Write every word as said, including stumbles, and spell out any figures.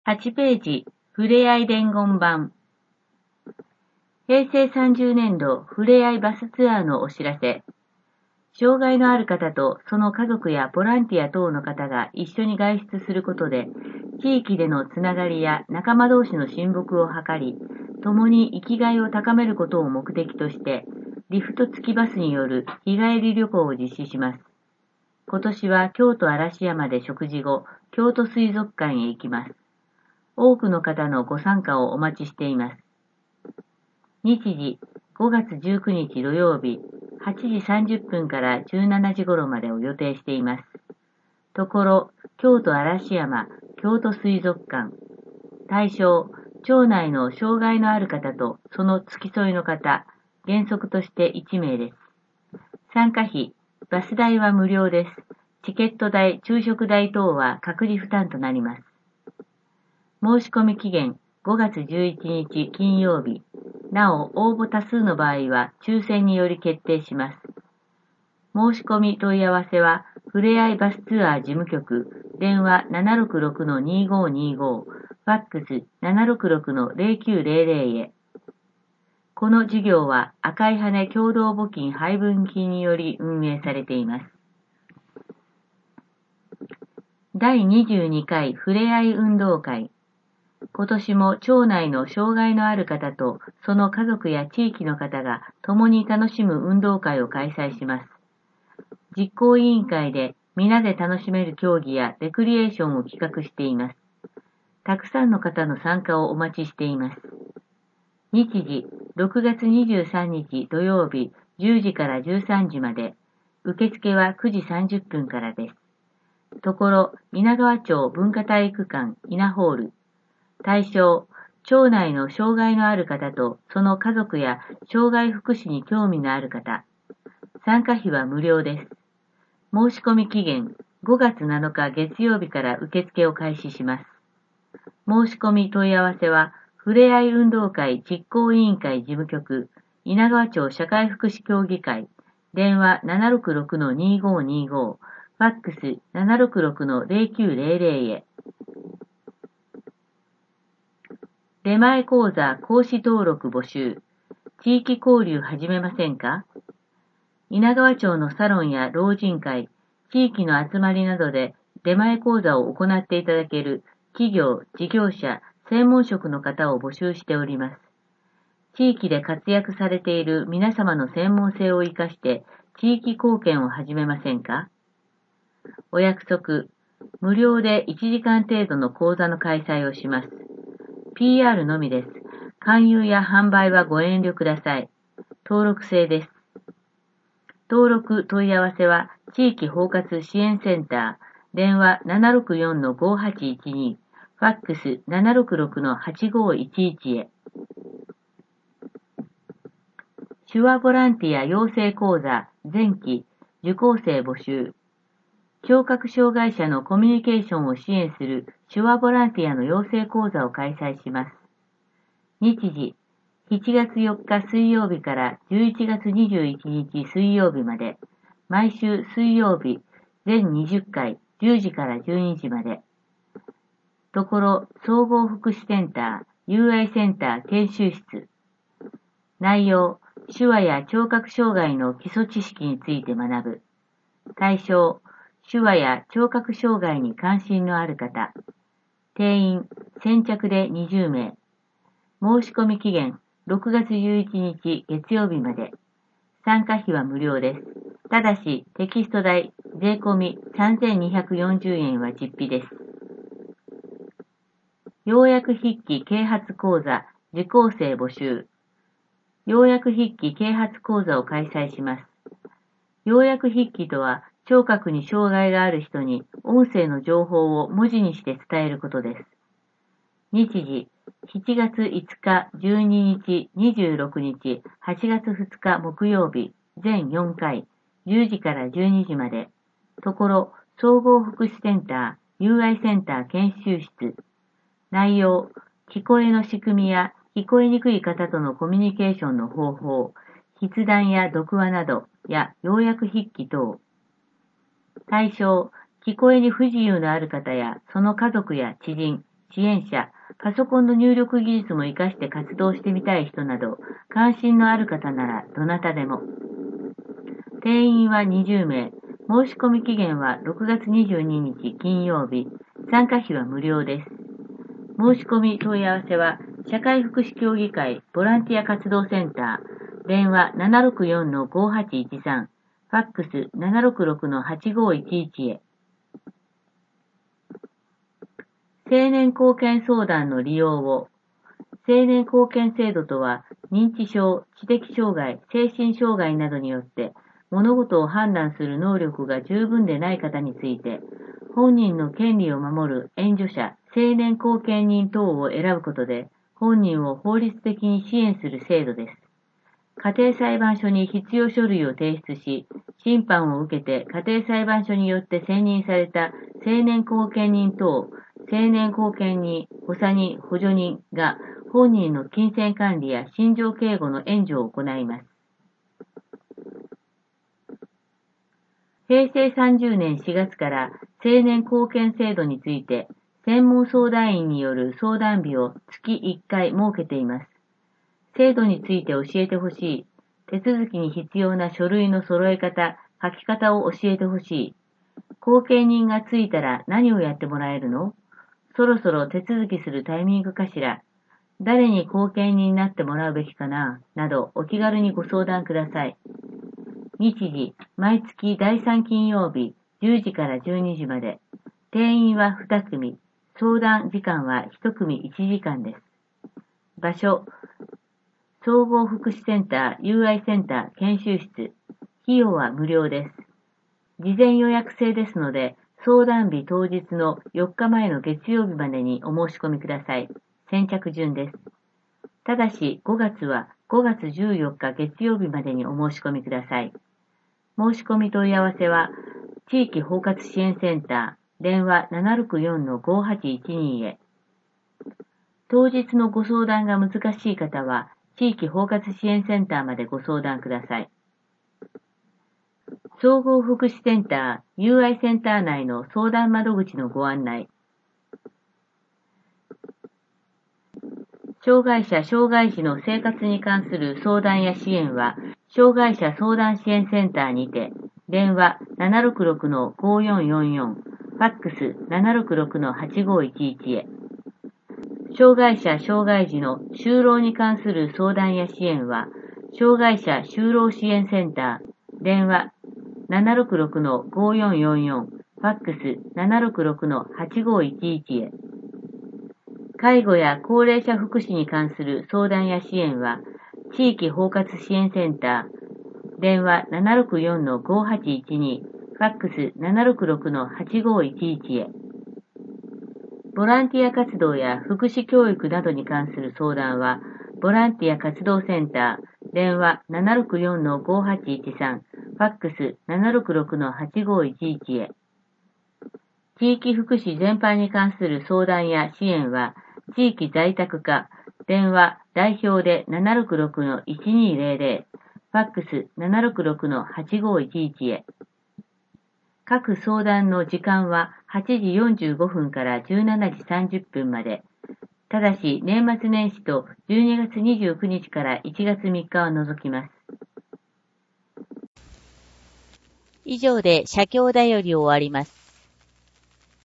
はちページ、ふれあい伝言版。へいせいさんじゅうねんどふれあいバスツアーのお知らせ。障害のある方とその家族やボランティア等の方が一緒に外出することで、地域でのつながりや仲間同士の親睦を図り、共に生きがいを高めることを目的として、リフト付きバスによる日帰り旅行を実施します。今年は京都嵐山で食事後、京都水族館へ行きます。多くの方のご参加をお待ちしています。日時、ごがつじゅうくにち土曜日、はちじさんじゅっぷんからじゅうしちじ頃までを予定しています。ところ、京都嵐山、京都水族館。対象、町内の障害のある方とその付き添いの方、原則としていちめいです。参加費、バス代は無料です。チケット代、昼食代等は各自負担となります。申し込み期限ごがつじゅういちにち金曜日。なお、応募多数の場合は抽選により決定します。申し込み問い合わせは、ふれあいバスツアー事務局、電話 ななろくろくのにごにご、ファックス ななろくろくのゼロきゅうゼロゼロ へ。この事業は赤い羽共同募金配分金により運営されています。だいにじゅうにかいふれあい運動会。今年も町内の障害のある方とその家族や地域の方が共に楽しむ運動会を開催します。実行委員会で皆で楽しめる競技やレクリエーションを企画しています。たくさんの方の参加をお待ちしています。日時、ろくがつにじゅうさんにち土曜日じゅうじからじゅうさんじまで。受付はくじさんじゅっぷんからです。ところ、稲川町文化体育館稲ホール。対象、町内の障害のある方とその家族や障害福祉に興味のある方。参加費は無料です。申し込み期限ごがつなのか月曜日から受付を開始します。申し込み問い合わせは、ふれあい運動会実行委員会事務局、稲川町社会福祉協議会、電話 ななろくろくのにごにご、ファックス ななろくろくのゼロきゅうゼロゼロ へ。出前講座講師登録募集。地域交流始めませんか？稲川町のサロンや老人会、地域の集まりなどで出前講座を行っていただける企業、事業者、専門職の方を募集しております。地域で活躍されている皆様の専門性を生かして地域貢献を始めませんか？お約束、無料でいちじかん程度の講座の開催をします。ピーアール のみです。勧誘や販売はご遠慮ください。登録制です。登録問い合わせは地域包括支援センター、電話 ななろくよんのごはちいちに、ファックス ななろくろくのはちごいちいち へ。手話ボランティア養成講座前期受講生募集。聴覚障害者のコミュニケーションを支援する手話ボランティアの養成講座を開催します。日時、しちがつよっか水曜日からじゅういちがつにじゅういちにち水曜日まで、毎週水曜日、全にじゅっかい、じゅうじからじゅうにじまで。ところ、総合福祉センター、友愛センター研修室。内容、手話や聴覚障害の基礎知識について学ぶ。対象、手話や聴覚障害に関心のある方。定員、先着でにじゅうめい。申し込み期限、ろくがつじゅういちにち月曜日まで。参加費は無料です。ただし、テキスト代、税込みさんぜんにひゃくよんじゅうえんは実費です。要約筆記啓発講座、受講生募集。要約筆記啓発講座を開催します。要約筆記とは、聴覚に障害がある人に音声の情報を文字にして伝えることです。日時、しちがついつか、じゅうににち、にじゅうろくにち、はちがつふつか木曜日、全よんかい、じゅうじからじゅうにじまで。ところ、総合福祉センター、友愛センター研修室。内容、聞こえの仕組みや聞こえにくい方とのコミュニケーションの方法、筆談や読話などや要約筆記等。対象、聞こえに不自由のある方やその家族や知人、 支援者、パソコンの入力技術も活かして活動してみたい人など、関心のある方ならどなたでも。定員はにじゅうめい。申し込み期限はろくがつにじゅうににち金曜日。参加費は無料です。申し込み問い合わせは、社会福祉協議会ボランティア活動センター、電話 ななろくよんのごはちいちさん、ファックス ななろくろくのはちごいちいち へ。青年貢献相談の利用を。青年貢献制度とは、認知症、知的障害、精神障害などによって、物事を判断する能力が十分でない方について、本人の権利を守る援助者、青年後見人等を選ぶことで、本人を法律的に支援する制度です。家庭裁判所に必要書類を提出し、審判を受けて家庭裁判所によって選任された青年後見人等、青年後見人、補佐人、補助人が本人の金銭管理や心情警護の援助を行います。へいせいさんじゅうねんしがつから青年貢献制度について専門相談員による相談日を月いっかい設けています。制度について教えてほしい。手続きに必要な書類の揃え方、書き方を教えてほしい。後見人がついたら何をやってもらえるの？そろそろ手続きするタイミングかしら。誰に後見人になってもらうべきかななどお気軽にご相談ください。日時、毎月だいさん金曜日じゅうじからじゅうにじまで。定員はにくみ。相談時間はいちくみいちじかんです。場所、総合福祉センター ユーアイ センター研修室。費用は無料です。事前予約制ですので、相談日当日のよっかまえの月曜日までにお申し込みください。先着順です。ただしごがつはごがつじゅうよっか月曜日までにお申し込みください。申し込み問い合わせは、地域包括支援センター、電話 ななろくよんのごはちいちに へ。当日のご相談が難しい方は、地域包括支援センターまでご相談ください。総合福祉センター、ユーアイ センター内の相談窓口のご案内。障害者・障害児の生活に関する相談や支援は、障害者相談支援センターにて、電話 ななろくろくのごよんよんよん、ファックス ななろくろくのはちごいちいち へ。障害者・障害児の就労に関する相談や支援は、障害者就労支援センター、電話 ななろくろくのごよんよんよん、ファックス ななろくろくのはちごいちいち へ。介護や高齢者福祉に関する相談や支援は、地域包括支援センター、電話 ななろくよんのごはちいちに、ファックス ななろくろくのはちごいちいち へ。ボランティア活動や福祉教育などに関する相談は、ボランティア活動センター、電話 ななろくよんのごはちいちさん、ファックス ななろくろくのはちごいちいち へ。地域福祉全般に関する相談や支援は、地域在宅課、電話代表で ななろくろくのいちにーぜろぜろ、ファックス ななろくろくのはちごいちいち へ。各相談の時間ははちじよんじゅうごふんからじゅうしちじさんじゅっぷんまで。ただし年末年始とじゅうにがつにじゅうくにちからいちがつみっかは除きます。以上で社協だより終わります。